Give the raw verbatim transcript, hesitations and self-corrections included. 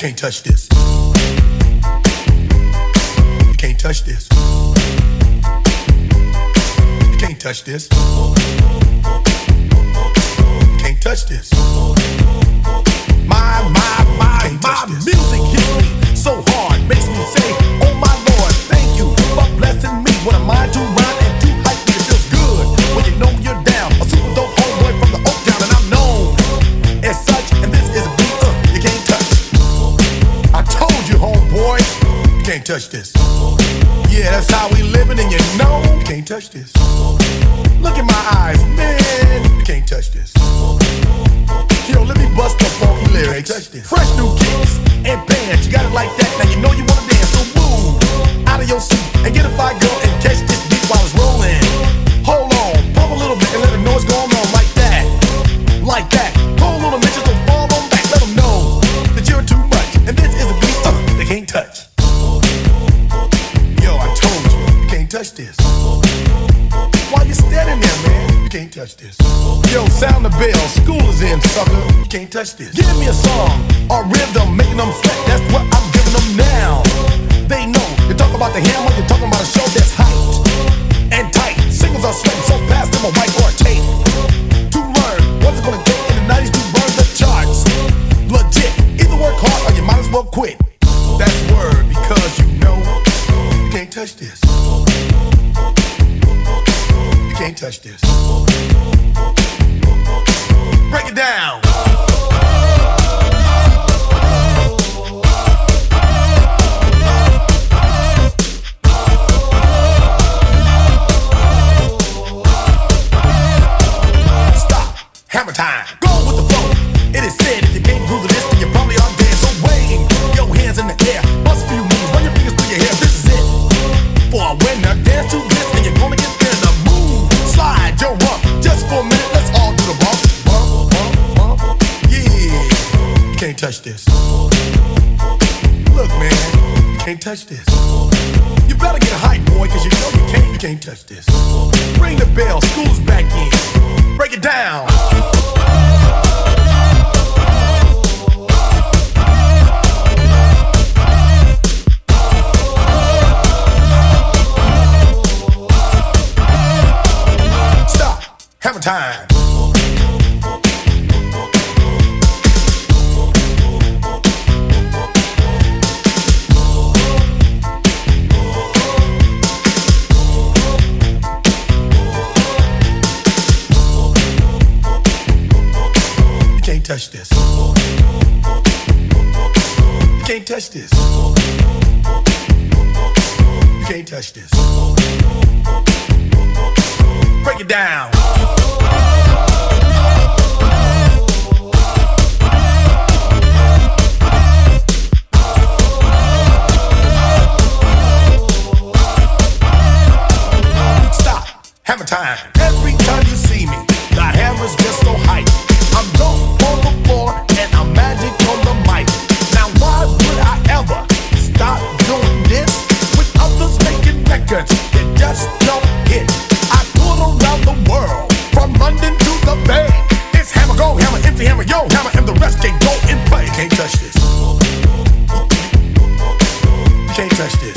can't touch this. You can't touch this. You can't touch this. You can't touch this. My, my, my, my music hits me so hard, makes me say, oh my Lord, thank you for blessing me. What am I to rhyme and to hype me? It feels good when you know you're down. A super dope homeboy from the Oak Town, and I'm known as such. And this is a beat uh, you can't touch. I told you, homeboy, you can't touch this. Yeah, that's how we living, and you know you can't touch this. Look in my eyes, man, you can't touch this. Yo, let me bust the funky lyrics. Fresh new kicks and bands, you got it like that. Now you know you wanna dance, so move out of your seat and get a fire girl and catch this beat while it's rolling. Hold on, pump a little bit and let them know what's going on like that, like that. Hold on a minute, just don't fall on back. Let them know that you're too much, and this is a beat uh, they can't touch. Yo, I told you, you can't touch this. Why you standing there, man? You can't touch this. Yo, sound the bell, school is in, sucker. You can't touch this. Give me a song, a rhythm, making them sweat. That's what I'm giving them now. They know, you talk about the hammer, you're talking about a show that's hyped and tight. Singles are sweating so fast, them a white or tape. To learn what's it gonna take in the nineties to burn the charts. Legit, either work hard or you might as well quit. That's word, because you know you can't touch this. You can't touch this. Break it down. Stop. Hammer time. Go with the flow. It is said if you can't groove to this, then you probably are dead. So wave your hands in the air. Bust a few moves. Run your fingers through your hair. This is it. For a winner, dance to this, and you're gonna get there. The move. Slide your rump. Just for a minute, let's all do the bump. Bump, bump, bump. Yeah. You can't touch this. Look, man, you can't touch this. You better get hype, boy, cause you know you can't, you can't touch this. Ring the bell, school's back in. Break it down. Stop. Hammer time. Touch this. You can't touch this. You can't touch this. Break it down. Stop. Hammer time. Every time you see me, the hammer's just so hype. I'm dope on the floor and I'm magic on the mic. Now why would I ever stop doing this with others making records that just don't hit? I tour around the world, from London to the Bay. It's hammer, go hammer, empty hammer, yo hammer, and the rest can go and play. You can't touch this. You can't touch this.